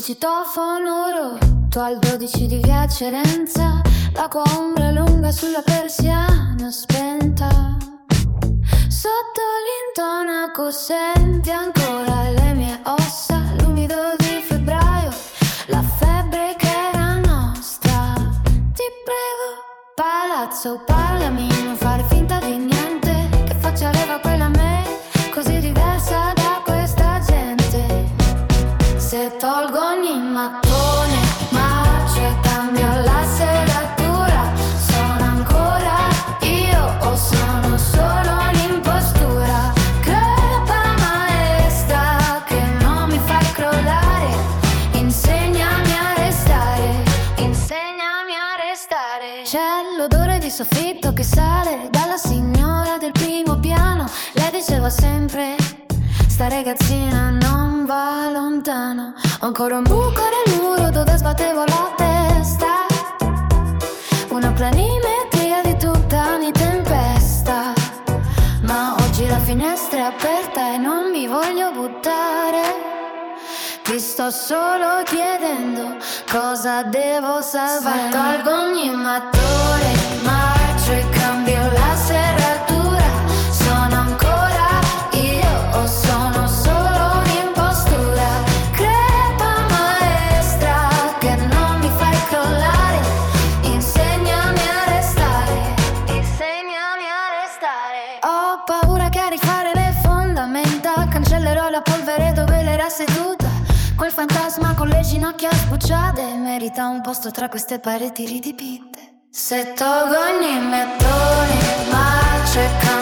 il citofono rotto al 12 di via Cerenza, l'acqua ombra lunga sulla persiana spenta. Sotto l'intonaco senti ancora le mie ossa, l'umido di febbraio, la febbre che era nostra. Ti prego, palazzo, parlami, non fare finta di niente, che faccia leva quella me, così diversa da questa gente. Se tolgo ogni mattone, marcio e cambio la serratura, sono ancora io o sono solo un'impostura? Crepa maestra che non mi fai crollare, insegnami a restare, insegnami a restare. C'è l'odore di soffitto che sale dalla signora del primo piano. Lei diceva sempre: sta ragazzina non va lontano. Ho ancora un buco nel muro dove sbattevo la testa, una planimetria di tutt'anni tempesta. Ma oggi la finestra è aperta e non mi voglio buttare. Ti sto solo chiedendo cosa devo salvare. Tolgo ogni mattone, marcio e cambio la serratura, sono ancora io o sono solo un'impostura? Crepa maestra che non mi fai crollare, insegnami a restare, insegnami a restare. Ho paura che a rifare le fondamenta cancellerò la polvere dove l'era seduta. Quel fantasma con le ginocchia sbucciate merita un posto tra queste pareti ridipinte. Se tolgo ogni mattone, marcio e cambio